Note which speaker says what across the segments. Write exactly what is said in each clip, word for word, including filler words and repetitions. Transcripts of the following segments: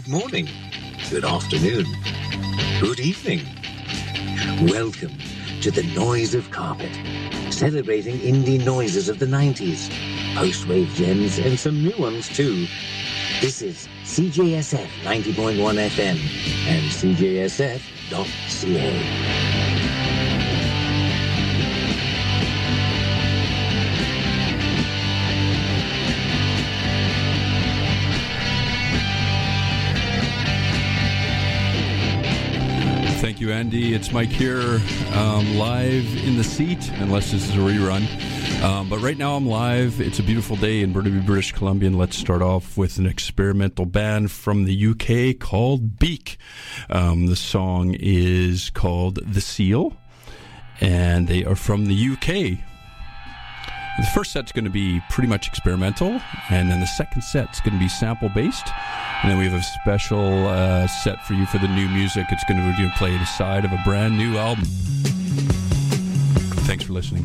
Speaker 1: Good morning, good afternoon, good evening. Welcome to the Noise of Carpet, celebrating indie noises of the nineties, post-wave gems and some new ones too. This is C J S F ninety point one F M and C J S F dot C A.
Speaker 2: Thank you, Andy. It's Mike here, um, live in the seat, unless this is a rerun. Um, but right now I'm live. It's a beautiful day in Burnaby, British Columbia, and let's start off with an experimental band from the U K called Beak. Um, the song is called The Seal, and they are from the U K. The first set's going to be pretty much experimental, and then the second set's going to be sample-based. And then we have a special uh, set for you for the new music. It's going to be played aside of a brand new album. Thanks for listening.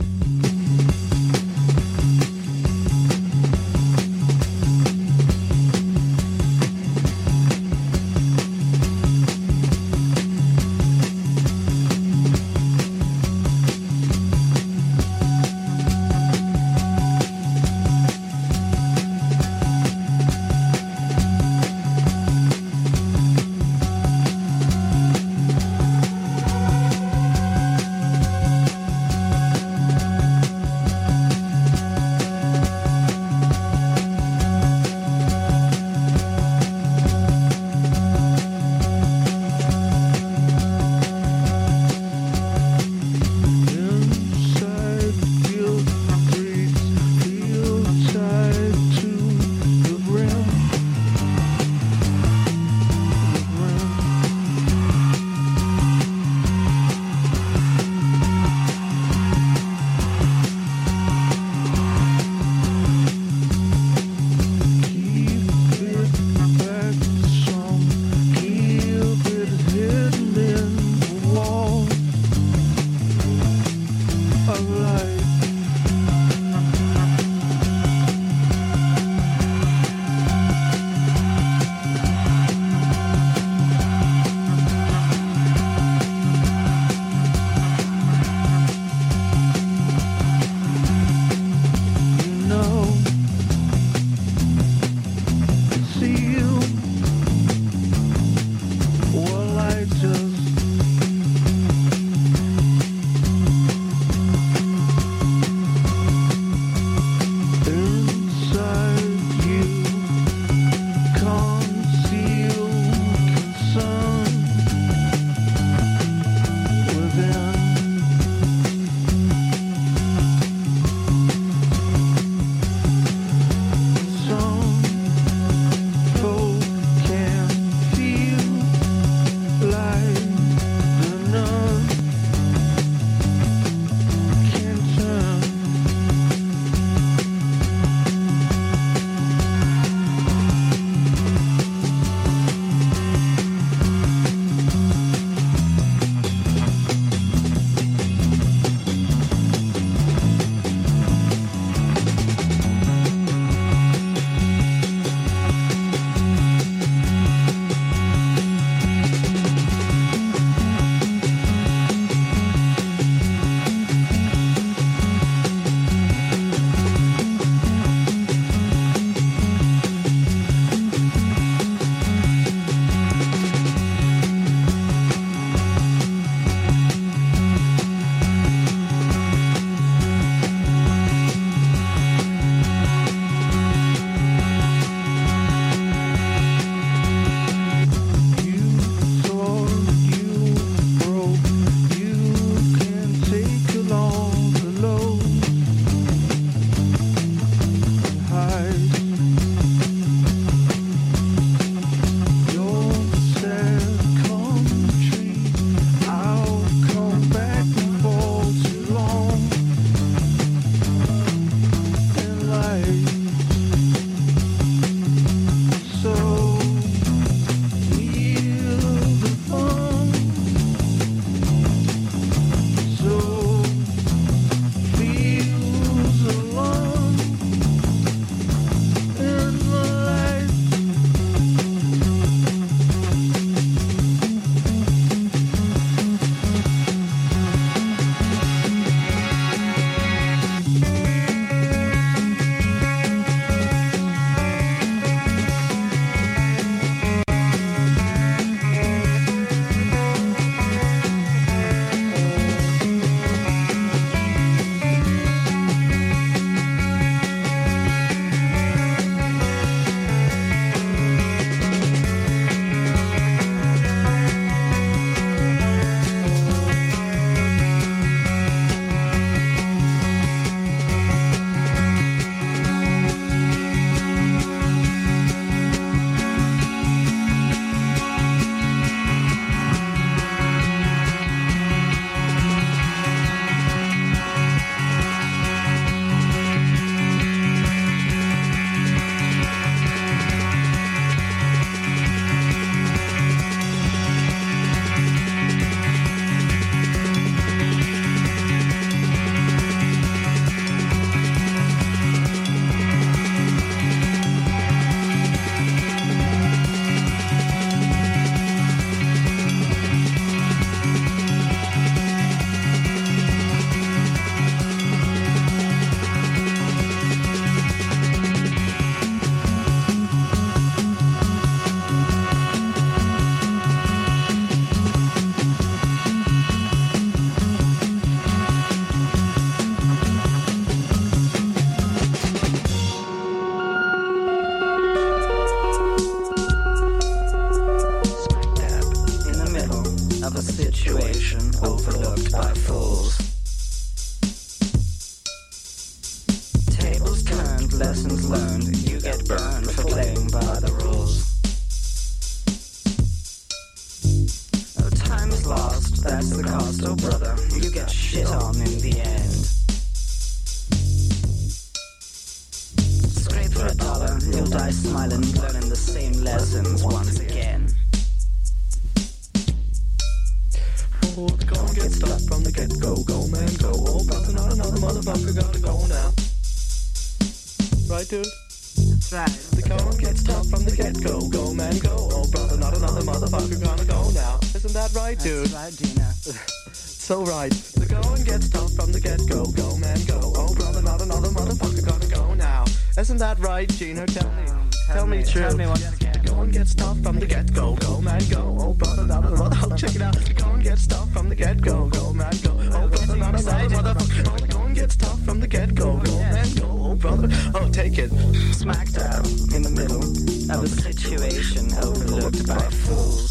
Speaker 3: situation overlooked by fools. Tables turned, lessons learned, you get burned for playing by the rules. Oh, time is lost, that's the cost, oh brother, you get shit on in the end. Scrape for a dollar, you'll die smiling, learning the same lessons once again.
Speaker 4: Oh, go and get stuck from the get-go, go man, go. Oh, brother, not another motherfucker, gotta go now. Right, dude?
Speaker 3: That's right.
Speaker 4: The going gets tough from the get-go, go man, go. Oh, brother, not another motherfucker, gonna go now. Isn't that right, dude?
Speaker 3: That's right, Dina.
Speaker 4: So right. The going gets tough from the get-go, go man, go. Oh, brother, not another motherfucker, gonna go now. Isn't that right, Gina? Tell me.
Speaker 3: Um,
Speaker 4: Tell, tell me, me true.
Speaker 3: Tell me once again.
Speaker 4: The going gets tough from the get-go, go man, go. Oh, brother, not another motherfucker, check it out. The going gets tough from the get-go, go man, go. Oh, brother, not another motherfucker. Oh, the going gets tough from the get-go, go man, go. Oh, brother, oh, take it.
Speaker 3: Smack dab in the middle of a situation overlooked by fools.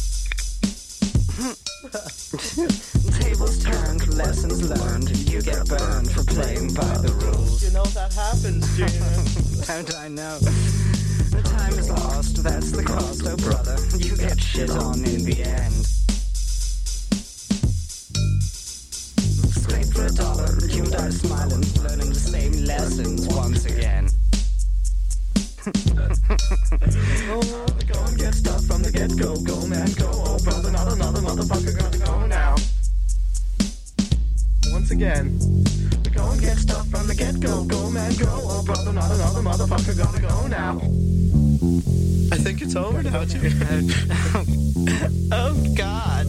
Speaker 3: Tables turned, lessons learned, you get burned for playing by the rules.
Speaker 4: You know that happens, Gina.
Speaker 3: Don't I know? The time is lost, that's the cost, oh brother, you get shit on in the end. Scrape for a dollar, you die smiling, learning the same lessons once again.
Speaker 4: Oh, the going gets tough from the get-go, go man, go. Oh, brother, not another motherfucker, gotta go now. Once again. The going gets tough from the get-go, go man, go. Oh, brother, not another motherfucker, gotta go now. I think it's over now, too.
Speaker 3: Oh, God.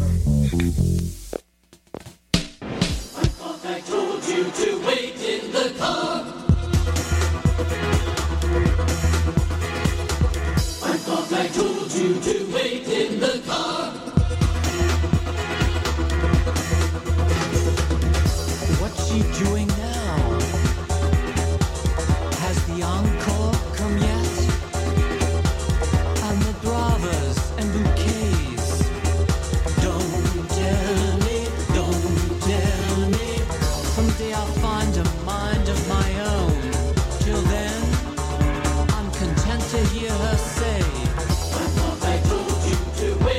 Speaker 5: I thought I told you to wait in the car. I thought I told you to wait in the car.
Speaker 6: What's she doing now? Has the encore come yet? And the bravas and bouquets. Don't tell me, don't tell me. Someday I'll find a mind of my own. Till then, I'm content to hear her say,
Speaker 5: I thought I told you to wait.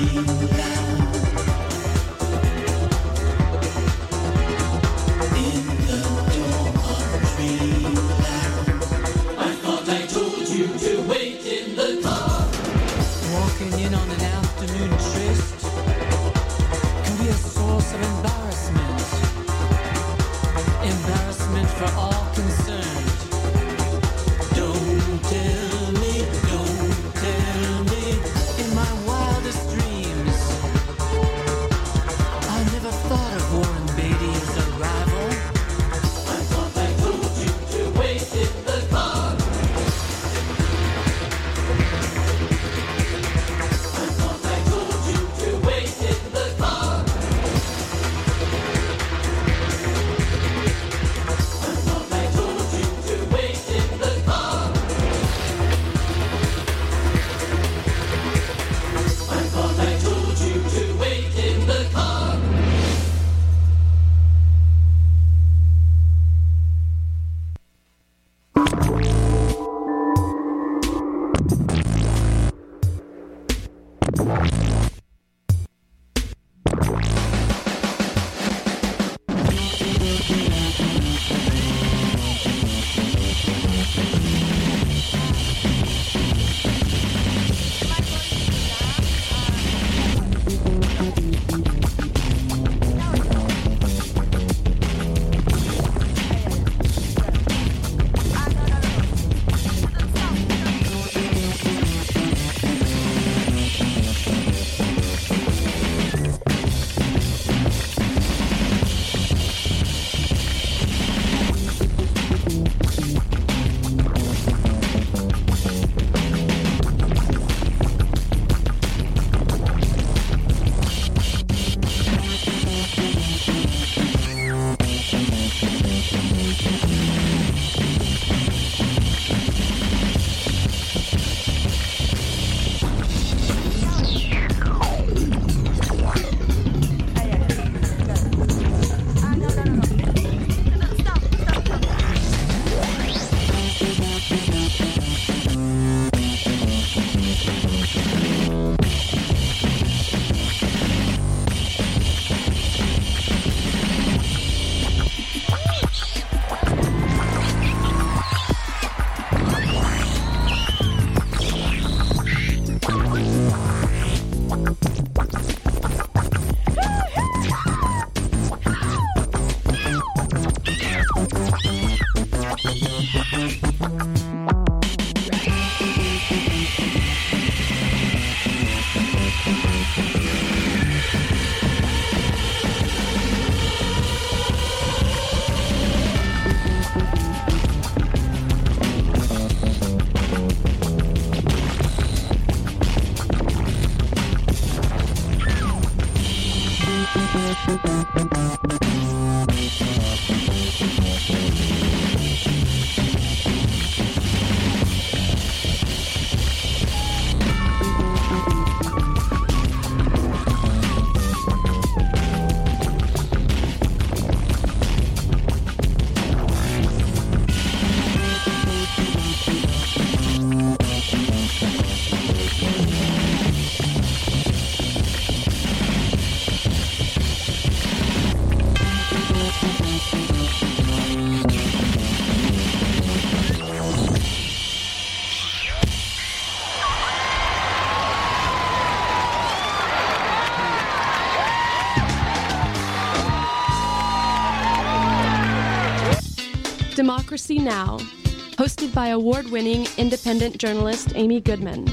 Speaker 7: Democracy Now!, hosted by award-winning independent journalist Amy Goodman.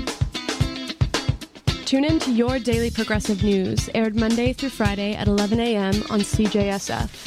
Speaker 7: Tune in to Your Daily Progressive News, aired Monday through Friday at eleven a.m. on C J S F.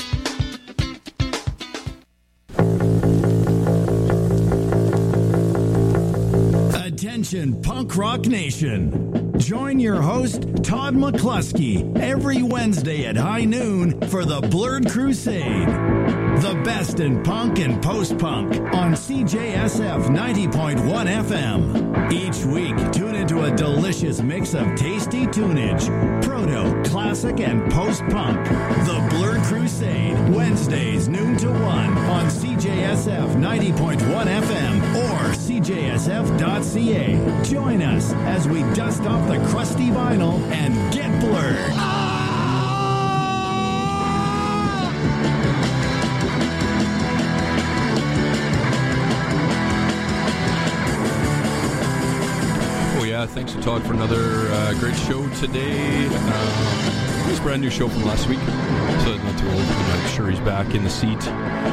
Speaker 8: Attention, Punk Rock Nation. Join your host, Todd McCluskey, every Wednesday at high noon for the Blurred Crusade. The best in punk and post-punk on C J S F ninety point one F M. Each week, tune into a delicious mix of tasty tunage, proto, classic, and post-punk. The Blurred Crusade, Wednesdays noon to one on C J S F ninety point one F M or C J S F dot C A. Join us as we dust off the crusty vinyl and
Speaker 2: Todd for another uh, great show today. Um, it's a brand new show from last week, so not too old. I'm sure he's back in the seat.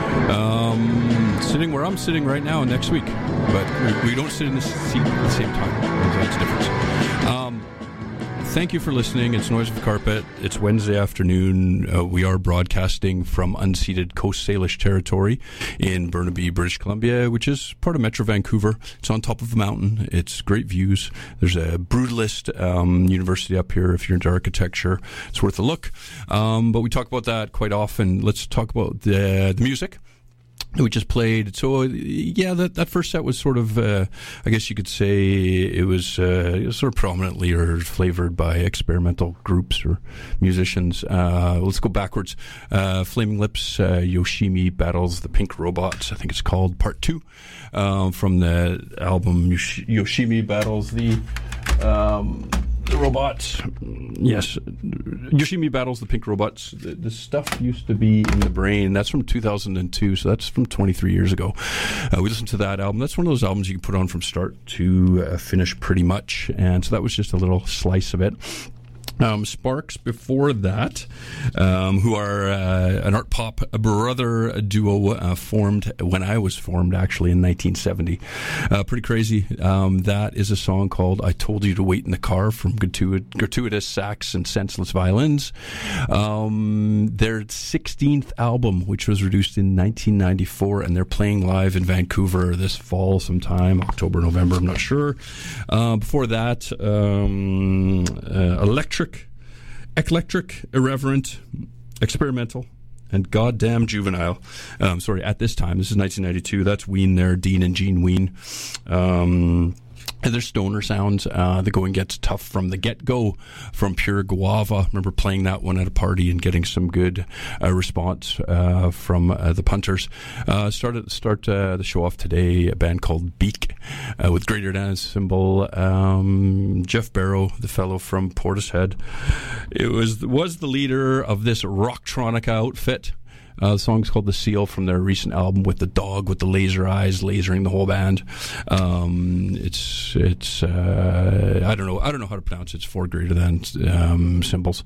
Speaker 2: Um, sitting where I'm sitting right now next week, but we, we don't sit in the seat at the same time. That's the difference. Um, Thank you for listening. It's Noise of Carpet. It's Wednesday afternoon. Uh, we are broadcasting from unceded Coast Salish territory in Burnaby, British Columbia, which is part of Metro Vancouver. It's on top of a mountain. It's great views. There's a brutalist um, university up here if you're into architecture. It's worth a look. Um, but we talk about that quite often. Let's talk about the, the music we just played. So yeah, that, that first set was sort of, uh, I guess you could say it was, uh, it was sort of prominently or flavored by experimental groups or musicians. Uh, let's go backwards. Uh, Flaming Lips, uh, Yoshimi Battles the Pink Robots, I think it's called, part two, uh, from the album Yosh- Yoshimi Battles the, um, The robots, yes. Yoshimi Battles the Pink Robots. The, the stuff used to be in the brain. That's from two thousand two, so that's from twenty-three years ago. Uh, we listened to that album. That's one of those albums you can put on from start to uh, finish pretty much. And so that was just a little slice of it. Um, Sparks before that, um, who are uh, an art pop brother duo uh, formed when I was formed, actually, in nineteen seventy. Uh, pretty crazy. Um, that is a song called I Told You to Wait in the Car from gratuit- gratuitous sax and senseless violins. Um, their sixteenth album, which was produced in nineteen ninety-four, and they're playing live in Vancouver this fall sometime, October, November, I'm not sure. Uh, before that, um, uh, Electric Eclectric, Irreverent, Experimental, and Goddamn Juvenile. Um, sorry, at this time, this is nineteen ninety-two. That's Ween there, Dean and Gene Ween. Um, and there's stoner sounds. Uh, the Going Gets Tough from the get-go, from Pure Guava. Remember playing that one at a party and getting some good uh, response uh, from uh, the punters. Uh, started start uh, the show off today, a band called Beak, uh, with Greater Than Symbol. Um, Jeff Barrow, the fellow from Portishead, it was was the leader of this Rocktronica outfit. Uh, the song's called The Seal from their recent album with the dog with the laser eyes lasering the whole band. Um, it's it's uh, I don't know I don't know how to pronounce it. It's four greater than um, symbols.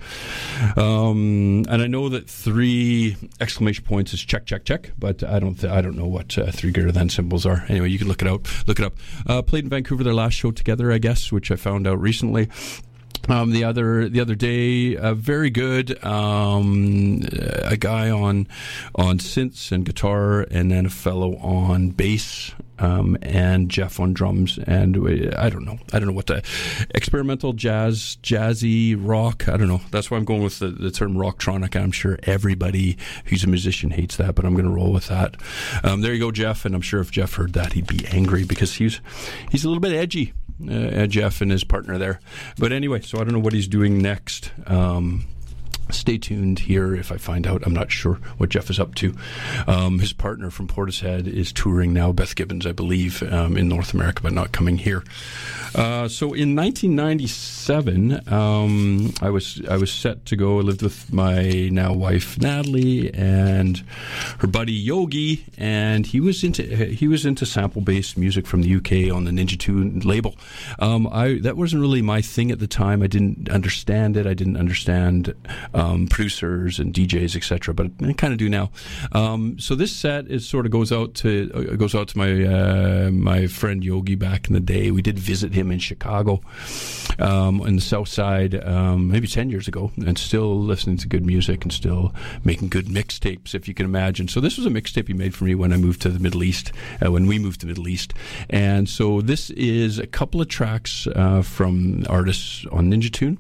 Speaker 2: Um, and I know that three exclamation points is check check check, but I don't th- I don't know what uh, three greater than symbols are. Anyway, you can look it out. Look it up. Uh, played in Vancouver their last show together, I guess, which I found out recently. Um, the other the other day, uh, very good. Um, a guy on on synths and guitar, and then a fellow on bass, um, and Jeff on drums. And I don't know, I don't know what the experimental jazz, jazzy rock. I don't know. That's why I'm going with the, the term rocktronic. I'm sure everybody who's a musician hates that, but I'm going to roll with that. Um, there you go, Jeff. And I'm sure if Jeff heard that, he'd be angry because he's he's a little bit edgy. Uh, Jeff and his partner there. But anyway, so I don't know what he's doing next. Um, stay tuned here if I find out. I'm not sure what Jeff is up to. Um, his partner from Portishead is touring now, Beth Gibbons, I believe, um, in North America, but not coming here. Uh, so in nineteen ninety-seven, um, I was I was set to go. I lived with my now wife Natalie and her buddy Yogi, and he was into he was into sample-based music from the U K on the Ninja Tune label. Um, I that wasn't really my thing at the time. I didn't understand it. I didn't understand um, producers and D Js, et cetera. But I kind of do now. Um, so this set is sort of goes out to uh, goes out to my uh, my friend Yogi back in the day. We did visit him in Chicago, um, in the South Side, um, maybe ten years ago, and still listening to good music and still making good mixtapes, if you can imagine. So this was a mixtape he made for me when I moved to the Middle East, uh, when we moved to the Middle East. And so this is a couple of tracks uh, from artists on Ninja Tune.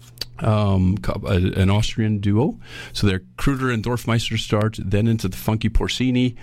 Speaker 2: Um, an Austrian duo. So they're Kruder and Dorfmeister start, then into the Funky Porcini,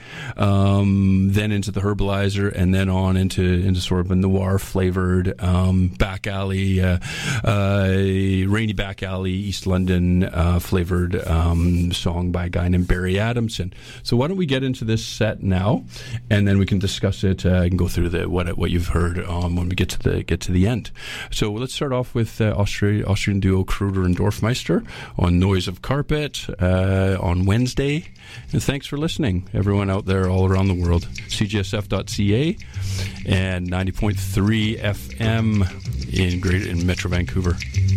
Speaker 2: um, then into the Herbalizer, and then on into into sort of a noir flavored um, back alley, uh, uh, rainy back alley, East London uh, flavored um, song by a guy named Barry Adamson. So why don't we get into this set now, and then we can discuss it. Uh, I can go through the what what you've heard um, when we get to the get to the end. So let's start off with uh, Austria, Austrian duo Kruder and Dorfmeister on Noise of Carpet uh, on Wednesday. And thanks for listening, everyone out there all around the world. C G S F dot C A and ninety point three F M in Great in Metro Vancouver.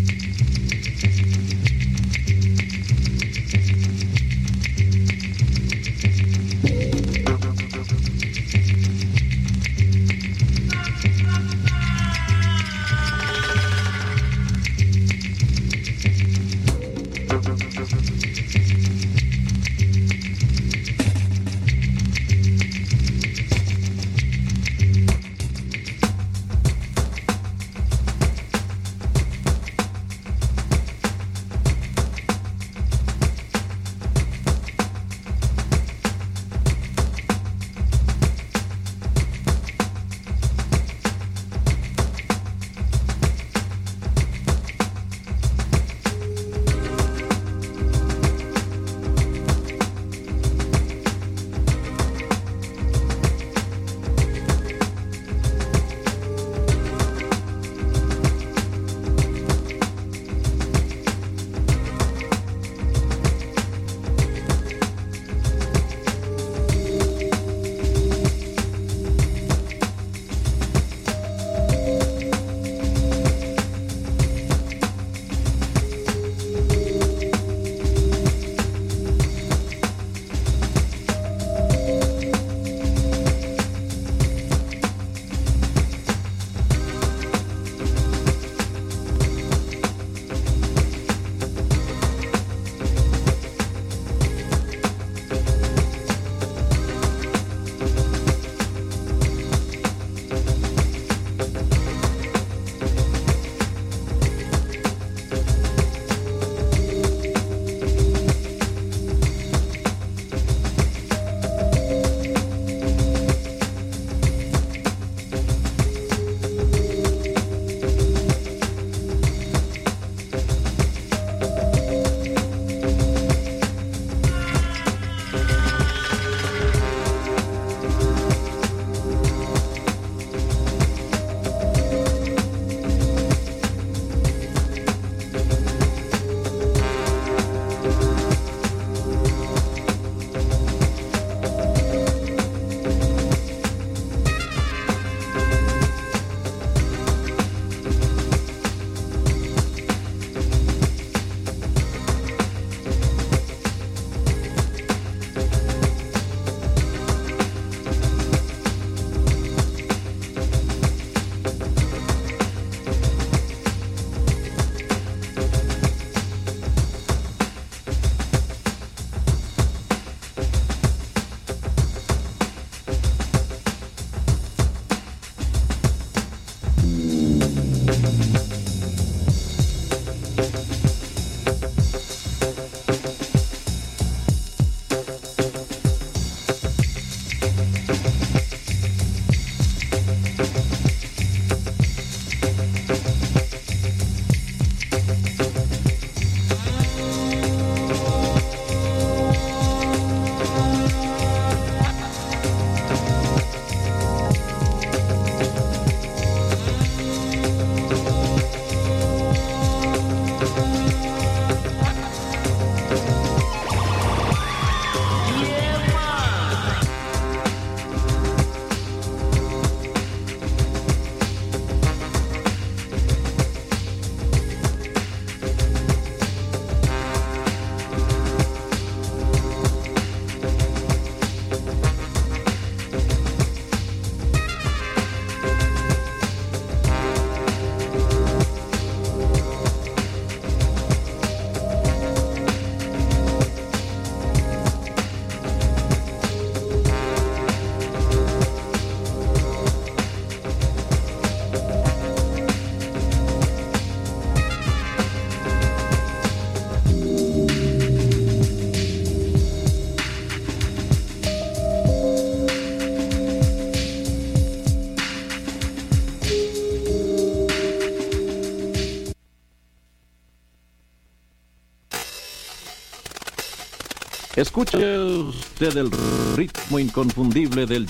Speaker 9: Escuche usted el ritmo inconfundible del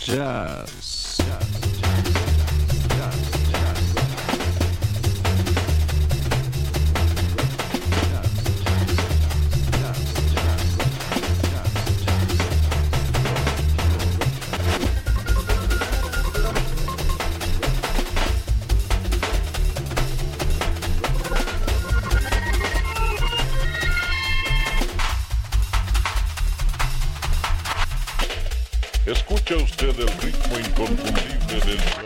Speaker 9: jazz.
Speaker 10: Escucha usted el ritmo inconfundible del jazz.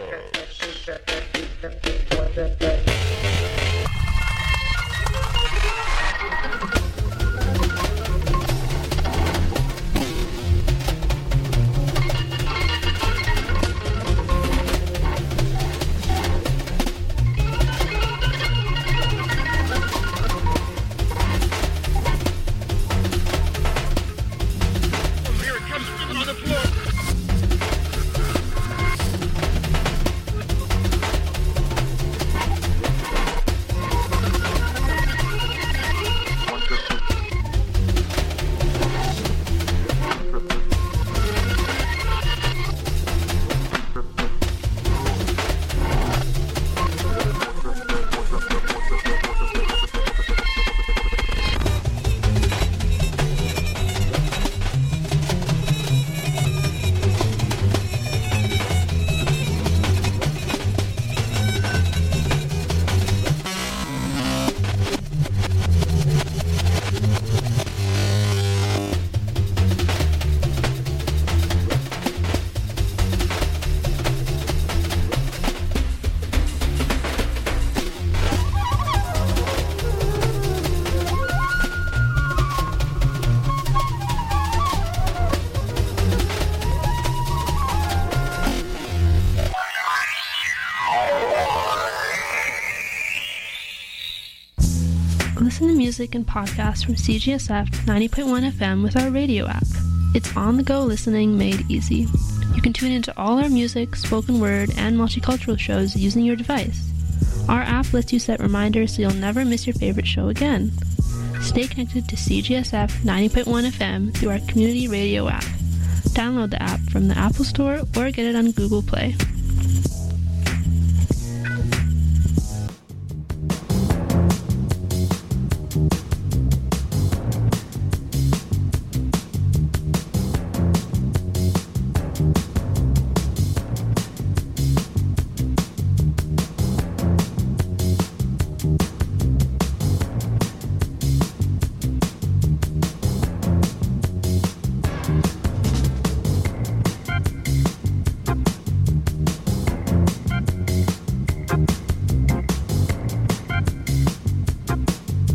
Speaker 11: Listen to music and podcasts from C G S F ninety point one F M with our radio app. It's on-the-go listening made easy. You can tune into all our music, spoken word, and multicultural shows using your device. Our app lets you set reminders so you'll never miss your favorite show again. Stay connected to C G S F ninety point one F M through our community radio app. Download the app from the Apple Store or get it on Google Play.